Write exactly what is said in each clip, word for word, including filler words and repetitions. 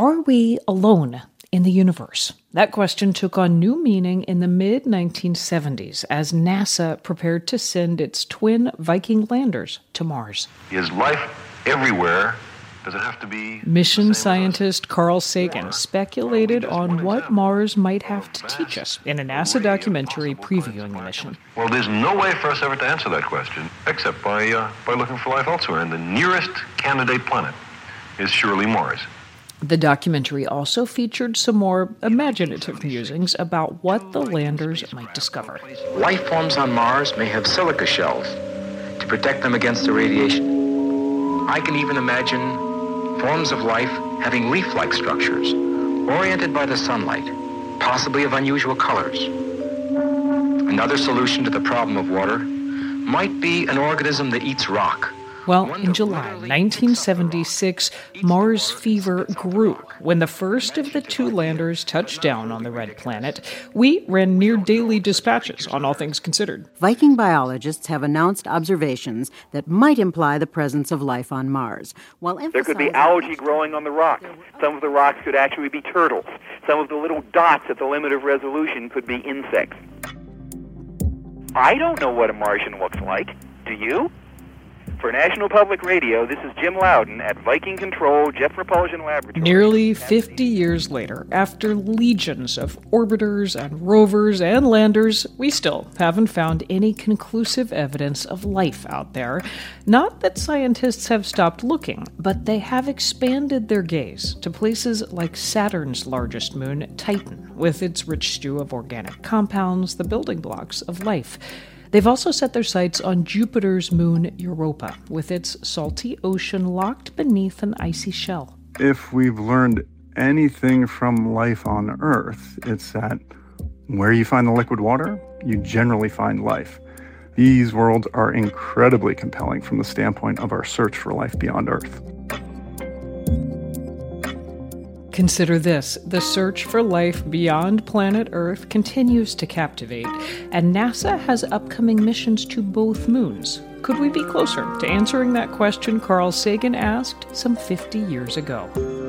Are we alone in the universe? That question took on new meaning in the mid nineteen seventies as NASA prepared to send its twin Viking landers to Mars. Is life everywhere? Does it have to be... Mission scientist Carl Sagan speculated on what Mars might have to teach us in a NASA documentary previewing the mission. Well, there's no way for us ever to answer that question except by, uh, by looking for life elsewhere. And the nearest candidate planet is surely Mars. The documentary also featured some more imaginative musings about what the landers might discover. Life forms on Mars may have silica shells to protect them against the radiation. I can even imagine forms of life having leaf-like structures, oriented by the sunlight, possibly of unusual colors. Another solution to the problem of water might be an organism that eats rock. Well, in July nineteen seventy-six, Mars fever grew when the first of the two landers touched down on the red planet. We ran near-daily dispatches on All Things Considered. Viking biologists have announced observations that might imply the presence of life on Mars. While there could be algae growing on the rocks. Some of the rocks could actually be turtles. Some of the little dots at the limit of resolution could be insects. I don't know what a Martian looks like. Do you? For National Public Radio, this is Jim Loudon at Viking Control Jet Propulsion Laboratory. Nearly fifty years later, after legions of orbiters and rovers and landers, we still haven't found any conclusive evidence of life out there. Not that scientists have stopped looking, but they have expanded their gaze to places like Saturn's largest moon, Titan, with its rich stew of organic compounds, the building blocks of life. They've also set their sights on Jupiter's moon, Europa, with its salty ocean locked beneath an icy shell. If we've learned anything from life on Earth, it's that where you find the liquid water, you generally find life. These worlds are incredibly compelling from the standpoint of our search for life beyond Earth. Consider this, the search for life beyond planet Earth continues to captivate, and NASA has upcoming missions to both moons. Could we be closer to answering that question Carl Sagan asked some fifty years ago?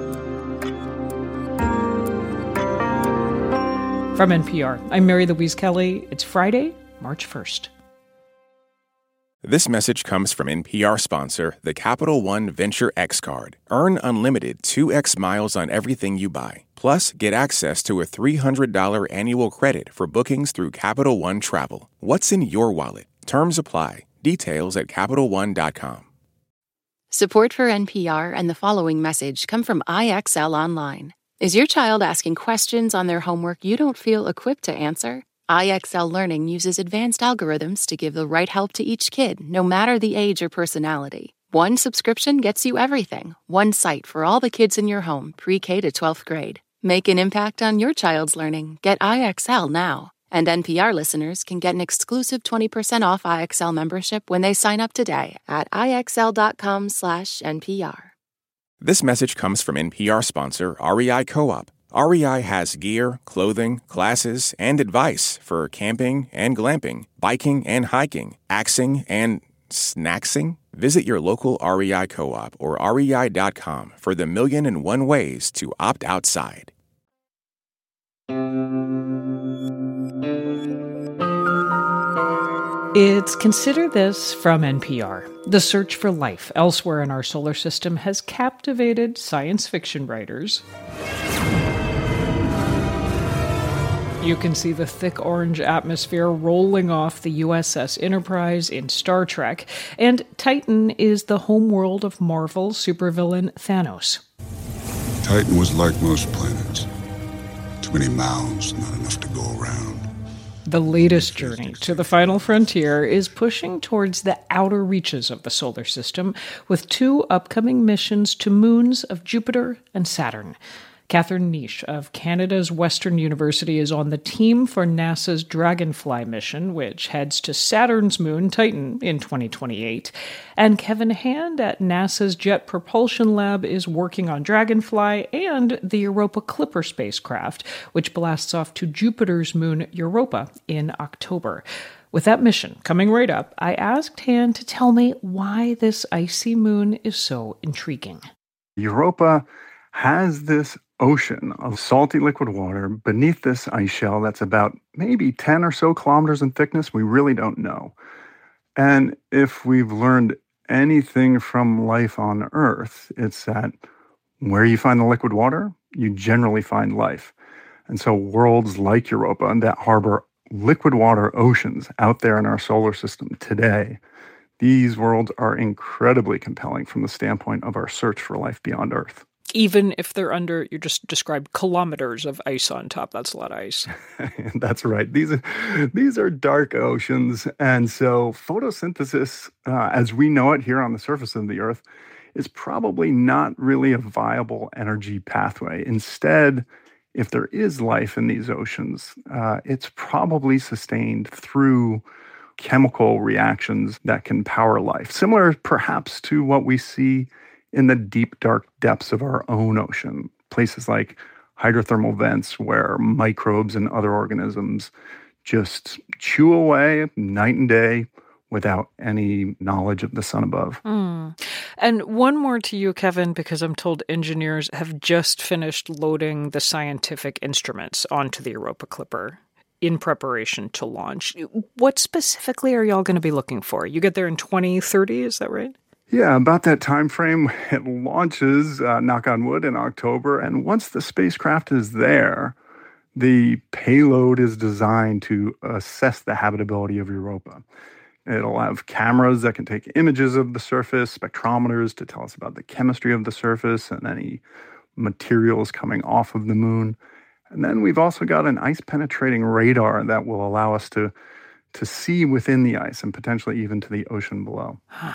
From N P R, I'm Mary Louise Kelly. It's Friday, March first. This message comes from N P R sponsor, the Capital One Venture X Card. Earn unlimited two x miles on everything you buy. Plus, get access to a three hundred dollars annual credit for bookings through Capital One Travel. What's in your wallet? Terms apply. Details at Capital One dot com. Support for N P R and the following message come from I X L Online. Is your child asking questions on their homework you don't feel equipped to answer? I X L Learning uses advanced algorithms to give the right help to each kid, no matter the age or personality. One subscription gets you everything. One site for all the kids in your home, pre-K to twelfth grade. Make an impact on your child's learning. Get I X L now. And N P R listeners can get an exclusive twenty percent off I X L membership when they sign up today at IXL.com slash NPR. This message comes from N P R sponsor R E I Co-op. R E I has gear, clothing, classes, and advice for camping and glamping, biking and hiking, axing and snacksing. Visit your local R E I Co-op or R E I dot com for the million and one ways to opt outside. It's Consider This from N P R. The search for life elsewhere in our solar system has captivated science fiction writers. You can see the thick orange atmosphere rolling off the U S S Enterprise in Star Trek, and Titan is the homeworld of Marvel's supervillain Thanos. Titan was like most planets. Too many mouths, not enough to go around. The latest journey to the final frontier is pushing towards the outer reaches of the solar system, with two upcoming missions to moons of Jupiter and Saturn. Catherine Nish of Canada's Western University is on the team for NASA's Dragonfly mission, which heads to Saturn's moon, Titan, in twenty twenty-eight. And Kevin Hand at NASA's Jet Propulsion Lab is working on Dragonfly and the Europa Clipper spacecraft, which blasts off to Jupiter's moon, Europa, in October. With that mission coming right up, I asked Hand to tell me why this icy moon is so intriguing. Europa has this ocean of salty liquid water beneath this ice shell that's about maybe ten or so kilometers in thickness. We really don't know. And if we've learned anything from life on Earth, it's that where you find the liquid water, you generally find life. And so worlds like Europa that harbor liquid water oceans out there in our solar system today, these worlds are incredibly compelling from the standpoint of our search for life beyond Earth. Even if they're under, you just described kilometers of ice on top. That's a lot of ice. That's right. These are, these are dark oceans. And so photosynthesis, uh, as we know it here on the surface of the Earth, is probably not really a viable energy pathway. Instead, if there is life in these oceans, uh, it's probably sustained through chemical reactions that can power life, similar perhaps to what we see in the deep, dark depths of our own ocean, places like hydrothermal vents where microbes and other organisms just chew away night and day without any knowledge of the sun above. Mm. And one more to you, Kevin, because I'm told engineers have just finished loading the scientific instruments onto the Europa Clipper in preparation to launch. What specifically are y'all going to be looking for? You get there in twenty thirty, is that right? Yeah, about that time frame. It launches, uh, knock on wood, in October. And once the spacecraft is there, the payload is designed to assess the habitability of Europa. It'll have cameras that can take images of the surface, spectrometers to tell us about the chemistry of the surface and any materials coming off of the moon. And then we've also got an ice-penetrating radar that will allow us to, to see within the ice and potentially even to the ocean below.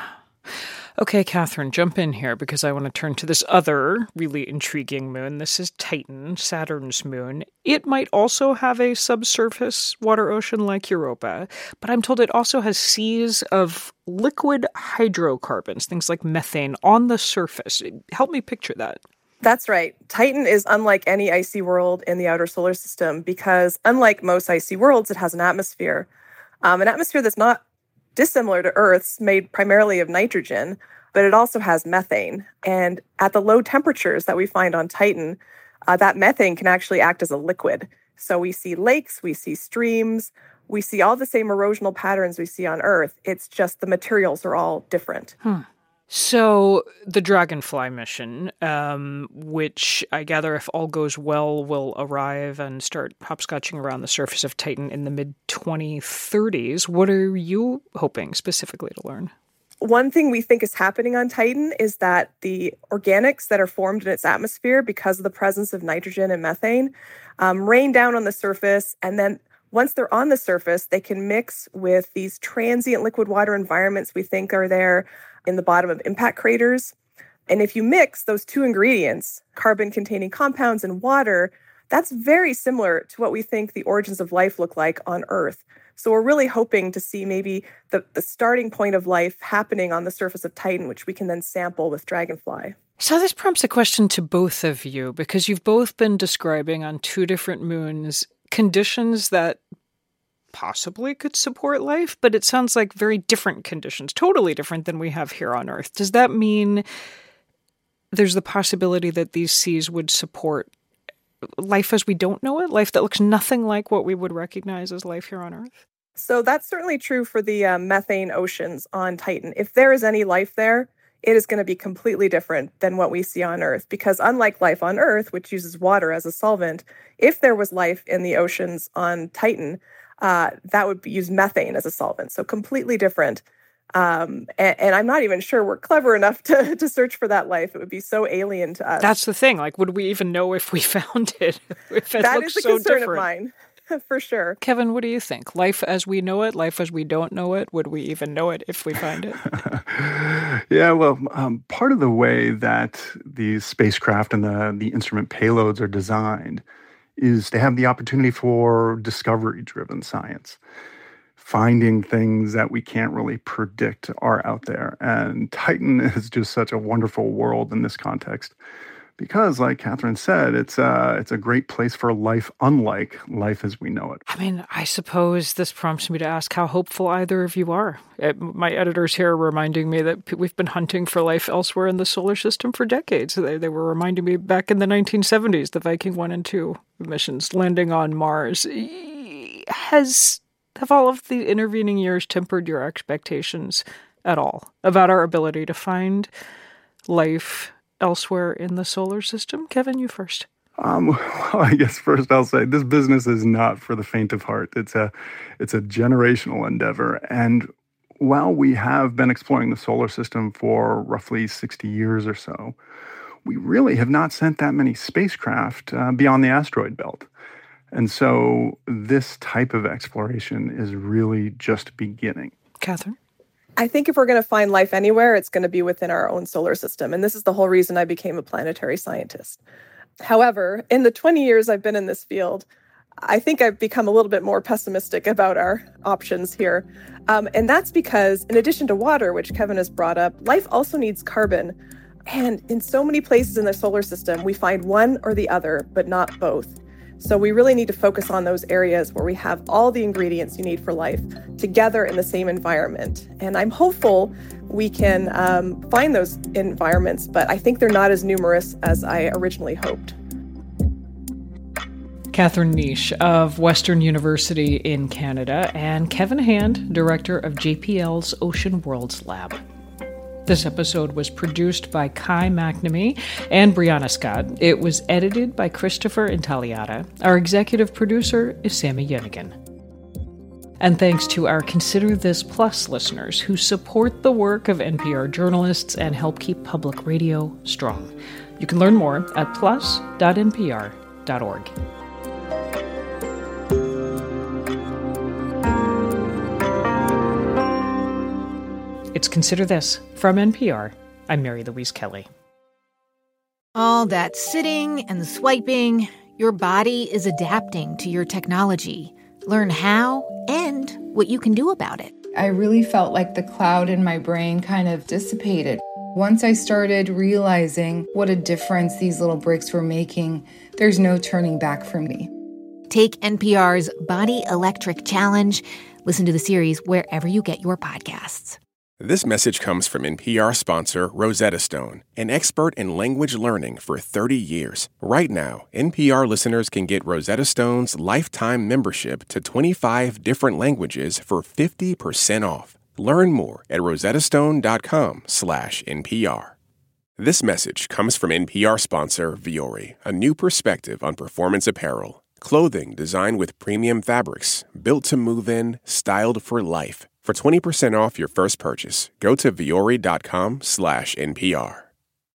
Okay, Catherine, jump in here because I want to turn to this other really intriguing moon. This is Titan, Saturn's moon. It might also have a subsurface water ocean like Europa, but I'm told it also has seas of liquid hydrocarbons, things like methane, on the surface. Help me picture that. That's right. Titan is unlike any icy world in the outer solar system because, unlike most icy worlds, it has an atmosphere. Um, an atmosphere that's not dissimilar to Earth's, made primarily of nitrogen, but it also has methane. And at the low temperatures that we find on Titan, uh, that methane can actually act as a liquid. So we see lakes, we see streams, we see all the same erosional patterns we see on Earth. It's just the materials are all different. Hmm. So the Dragonfly mission, um, which I gather if all goes well, will arrive and start hopscotching around the surface of Titan in the mid twenty thirties. What are you hoping specifically to learn? One thing we think is happening on Titan is that the organics that are formed in its atmosphere because of the presence of nitrogen and methane um, rain down on the surface, and then once they're on the surface, they can mix with these transient liquid water environments we think are there in the bottom of impact craters. And if you mix those two ingredients, carbon-containing compounds and water, that's very similar to what we think the origins of life look like on Earth. So we're really hoping to see maybe the, the starting point of life happening on the surface of Titan, which we can then sample with Dragonfly. So this prompts a question to both of you, because you've both been describing on two different moons conditions that possibly could support life, but it sounds like very different conditions, totally different than we have here on Earth. Does that mean there's the possibility that these seas would support life as we don't know it, life that looks nothing like what we would recognize as life here on Earth? So that's certainly true for the uh, methane oceans on Titan. If there is any life there, it is going to be completely different than what we see on Earth, because unlike life on Earth, which uses water as a solvent, if there was life in the oceans on Titan, uh, that would use methane as a solvent. So completely different. Um, and, and I'm not even sure we're clever enough to, to search for that life. It would be so alien to us. That's the thing. Like, would we even know if we found it? If it that looks is a so concern different? of mine, for sure. Kevin, what do you think? Life as we know it, life as we don't know it, would we even know it if we find it? Yeah, well, um, part of the way that these spacecraft and the, the instrument payloads are designed is to have the opportunity for discovery-driven science. Finding things that we can't really predict are out there. And Titan is just such a wonderful world in this context because, like Catherine said, it's a, it's a great place for life unlike life as we know it. I mean, I suppose this prompts me to ask how hopeful either of you are. It, my editors here are reminding me that we've been hunting for life elsewhere in the solar system for decades. They, they were reminding me back in the nineteen seventies, the Viking one and two missions landing on Mars. Has have all of the intervening years tempered your expectations at all about our ability to find life elsewhere in the solar system? Kevin, you first. Um, well, I guess first I'll say this business is not for the faint of heart. It's a, it's a generational endeavor. And while we have been exploring the solar system for roughly sixty years or so, we really have not sent that many spacecraft uh, beyond the asteroid belt. And so this type of exploration is really just beginning. Catherine? I think if we're going to find life anywhere, it's going to be within our own solar system. And this is the whole reason I became a planetary scientist. However, in the twenty years I've been in this field, I think I've become a little bit more pessimistic about our options here. Um, and that's because in addition to water, which Kevin has brought up, life also needs carbon. And in so many places in the solar system, we find one or the other, but not both. So we really need to focus on those areas where we have all the ingredients you need for life together in the same environment. And I'm hopeful we can um, find those environments, but I think they're not as numerous as I originally hoped. Catherine Nish of Western University in Canada, and Kevin Hand, director of J P L's Ocean Worlds Lab. This episode was produced by Kai McNamee and Brianna Scott. It was edited by Christopher Intagliata. Our executive producer is Sammy Yenigan. And thanks to our Consider This Plus listeners who support the work of N P R journalists and help keep public radio strong. You can learn more at plus dot n p r dot org. It's Consider This from N P R. I'm Mary Louise Kelly. All that sitting and swiping, your body is adapting to your technology. Learn how and what you can do about it. I really felt like the cloud in my brain kind of dissipated. Once I started realizing what a difference these little breaks were making, there's no turning back for me. Take N P R's Body Electric Challenge. Listen to the series wherever you get your podcasts. This message comes from N P R sponsor Rosetta Stone, an expert in language learning for thirty years. Right now, N P R listeners can get Rosetta Stone's lifetime membership to twenty-five different languages for fifty percent off. Learn more at rosettastone.com slash NPR. This message comes from N P R sponsor Vuori, a new perspective on performance apparel. Clothing designed with premium fabrics, built to move in, styled for life. For twenty percent off your first purchase, go to vuori.com slash NPR.